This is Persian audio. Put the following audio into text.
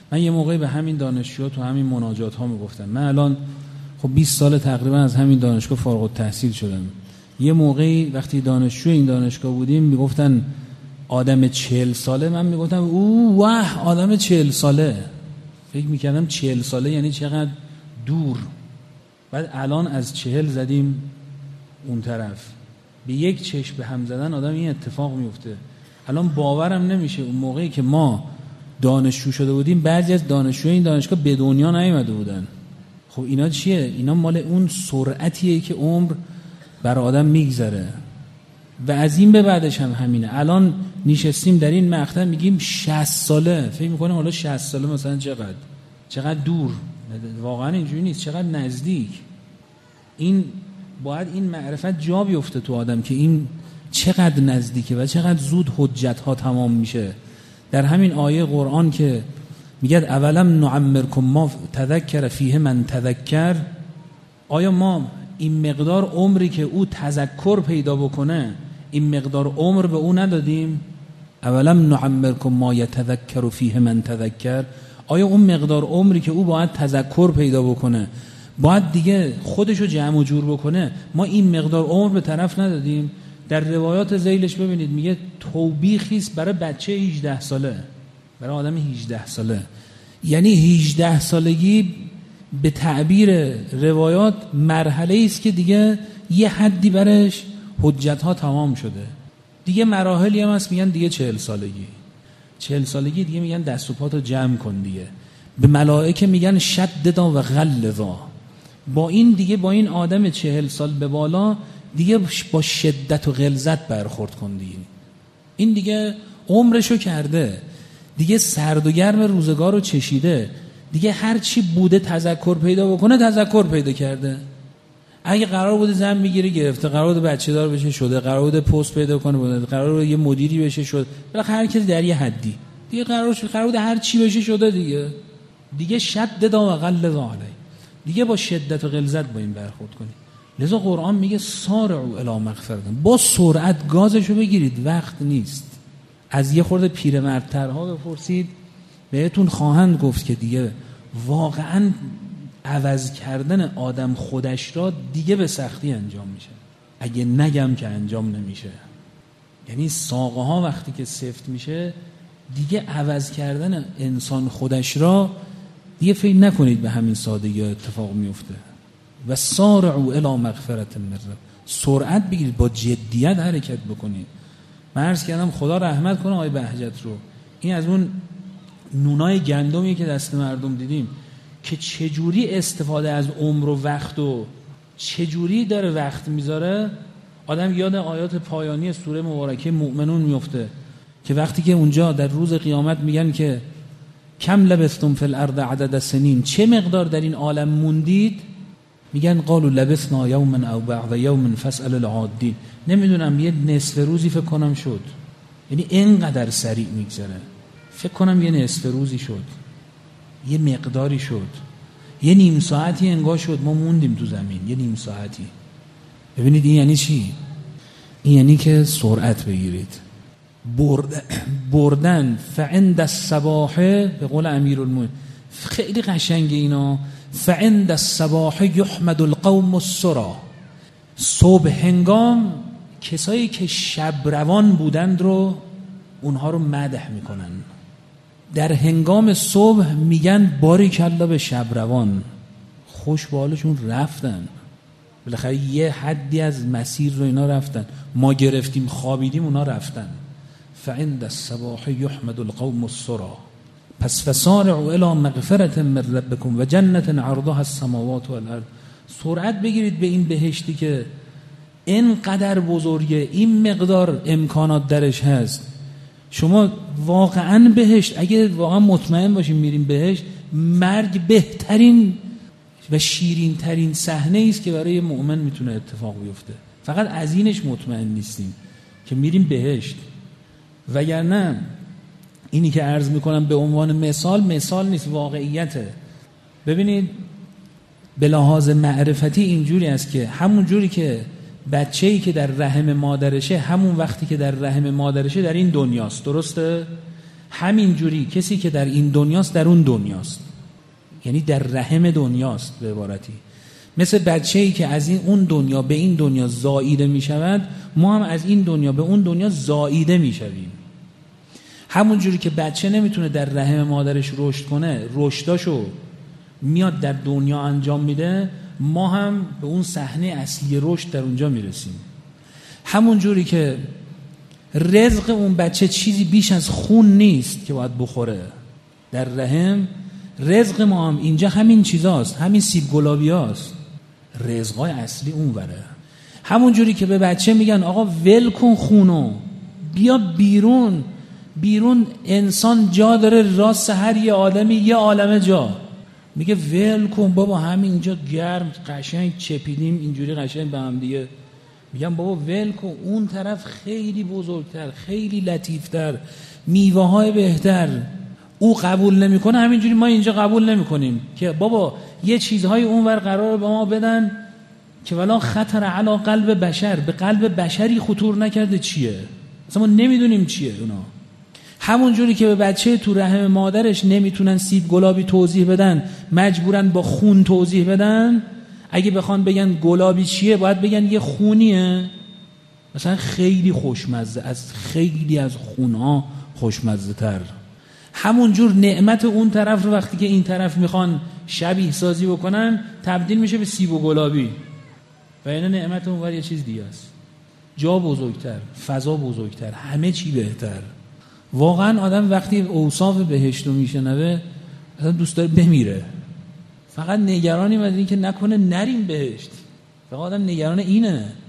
من یه موقعی به همین دانشجوها تو همین مناجات ها میگفتم، من الان خب 20 سال تقریبا از همین دانشگاه فارغ التحصیل شدم. یه موقعی وقتی دانشجو این دانشگاه بودیم میگفتن آدم 40 ساله، من میگفتم اوه واه آدم 40 ساله. فکر میکردم 40 ساله یعنی چقدر دور. بعد الان از 40 زدیم اون طرف، به یک چشم به هم زدن آدم این اتفاق میفته. الان باورم نمیشه اون موقعی که ما دانشجو شده بودیم بعضی از دانشجوی این دانشگاه به دنیا نیامده بودن. خب اینا چیه؟ اینا مال اون سرعتیه که عمر بر آدم میگذره و از این به بعدش هم همینه. الان نشستیم در این مقطع میگیم 60 ساله، فکر میکنیم حالا 60 ساله مثلا چقدر دور. واقعا اینجوری نیست، چقدر نزدیک. این باید این معرفت جا بیفته تو آدم که این چقدر نزدیکه و چقدر زود حجت ها تمام میشه. در همین آیه قرآن که میگه اولم نعمرکم ما تذکر فیه من تذکر، آیا ما این مقدار عمری که او تذکر پیدا بکنه این مقدار عمر به او ندادیم؟ اولم نعمرکم ما یتذکر فیه من تذکر، آیا اون مقدار عمری که او باید تذکر پیدا بکنه باید دیگه خودشو جمع و جور بکنه ما این مقدار عمر به طرف ندادیم؟ در روایات ذیلش ببینید میگه توبیخیست برای بچه 18 ساله، برای آدم 18 ساله. یعنی 18 سالگی به تعبیر روایات مرحله است که دیگه یه حدی برش حجت ها تمام شده. دیگه مراحلی هم هست میگن دیگه 40 سالگی دیگه میگن دست و پاتو جمع کن دیگه. به ملائکه میگن شددا و غلظا. با این دیگه با این آدم 40 سال به بالا دیگه با شدت و غلظت برخورد کن دیگه. این دیگه عمرشو کرده، دیگه سرد و گرم روزگار رو چشیده، دیگه هر چی بوده تذکر پیدا بکنه تذکر پیدا کرده. اگه قرار بوده زن میگیره گرفته، قرار بوده بچه دار بشه شده، قرار بوده پست پیدا کنه بوده، قرار بوده یه مدیری بشه شد، بالاخره هر کسی در یه حدی دیگه قرار بوده هر چی بشه شده دیگه شددا و غلظا علیه، دیگه با شدت و غلظت با این برخورد کنی. لذا قرآن میگه سارعوا الی مغفرة، با سرعت گازشو بگیرید، وقت نیست. از یه خورده پیرمردترها بپرسید بهتون خواهند گفت که دیگه واقعا عوض کردن آدم خودش را دیگه به سختی انجام میشه، اگه نگم که انجام نمیشه. یعنی ساقه ها وقتی که سفت میشه دیگه عوض کردن انسان خودش را دیگه فکر نکنید به همین سادگی اتفاق میفته. و سارعوا الی مغفرة من رب، سرعت بگیرید، با جدیت حرکت بکنید. من عرض کردم خدا رحمت کنه آقای بهجت رو، این از اون نونای گندمی که دست مردم دیدیم که چجوری استفاده از عمر و وقت و چجوری داره وقت میذاره، آدم یاد آیات پایانی سوره مبارکه مؤمنون میفته که وقتی که اونجا در روز قیامت میگن که کم لبثتم فی الارض عدد سنین، چه مقدار در این عالم موندید؟ میگن قالوا لبثنا یوما او بعض یوم فاسأل العادین، نمیدونم یه نصف روزی فکر کنم شد. یعنی اینقدر سریع میگذره، فکر کنم یه نصف روزی شد، یه مقداری شد، یه نیم ساعتی انگار شد ما موندیم تو زمین، یه نیم ساعتی. ببینید این یعنی چی؟ این یعنی که سرعت بگیرید. بردن فعند الصباح، به قول امیرالمومنین خیلی قشنگه اینا، فعند الصباح یحمد القوم السرا، صبح هنگام کسایی که شب روان بودند رو اونها رو مدح میکنن، در هنگام صبح میگن باریکالله به شب روان، خوش به حالشون رفتن، بالاخره یه حدی از مسیر رو اینا رفتن، ما گرفتیم خوابیدیم اونا رفتن. فعند الصباح یحمد القوم السرا، پس فسارعوا الی مغفرة من ربکم و جنة عرضها السماوات والارض. سرعت بگیرید به این بهشتی که اینقدر بزرگه، این مقدار امکانات درش هست. شما واقعا بهشت، اگه واقعا مطمئن باشیم میریم بهشت، مرگ بهترین و شیرین ترین صحنه است که برای مؤمن میتونه اتفاق بیفته. فقط از اینش مطمئن نیستیم که میریم بهشت، وگرنه اینی که عرض میکنم به عنوان مثال نیست، واقعیته. ببینید به لحاظ معرفتی اینجوری است که همون جوری که بچه‌ای که در رحم مادرشه، همون وقتی که در رحم مادرشه در این دنیاست، درسته؟ همین جوری کسی که در این دنیاست در اون دنیاست، یعنی در رحم دنیاست به عبارتی. مثل بچه‌ای که از اون دنیا به این دنیا زاییده می شود، ما هم از این دنیا به اون دنیا زاییده می شویم. همون جوری که بچه نمیتونه در رحم مادرش رشد کنه، رشداشو میاد در دنیا انجام میده، ما هم به اون صحنه اصلی رشد در اونجا میرسیم. همون جوری که رزق اون بچه چیزی بیش از خون نیست که باید بخوره در رحم، رزق ما هم اینجا همین چیزاست، همین سیب گلابی هاست. رزقای اصلی اون وره. همون جوری که به بچه میگن آقا ول کن خونو، بیا بیرون، بیرون انسان جا داره، راست هر یه آدمی یه عالمه جا، میگه ول کن بابا، همینجا گرم قشنگ چپیدیم اینجوری قشنگ به هم دیگه. میگم بابا ول کن، اون طرف خیلی بزرگتر، خیلی لطیفتر، میوه های بهتر. او قبول نمیکنه، همینجوری ما اینجا قبول نمیکنیم که بابا یه چیزهای اونور قراره به ما بدن که ولا خطر علی قلب بشر، به قلب بشری خطور نکرده چیه، اصلا ما نمیدونیم چیه اونا. همون جوری که به بچه تو رحم مادرش نمیتونن سیب گلابی توضیح بدن، مجبورن با خون توضیح بدن. اگه بخوان بگن گلابی چیه، باید بگن یه خونیه، مثلا خیلی خوشمزه، از خیلی از خونها خوشمزه تر. همون جور نعمت اون طرف رو وقتی که این طرف میخوان شبیه سازی بکنن، تبدیل میشه به سیب و گلابی، و این نعمت اونور یه چیز دیگه است. جا بزرگتر، فضا بزرگتر، همه چی بهتر. واقعا آدم وقتی اوصاف بهشت رو میشنوه اصلا دوست داره بمیره. فقط نگرانی مدنی که نکنه نریم بهشت، فقط آدم نگران اینه.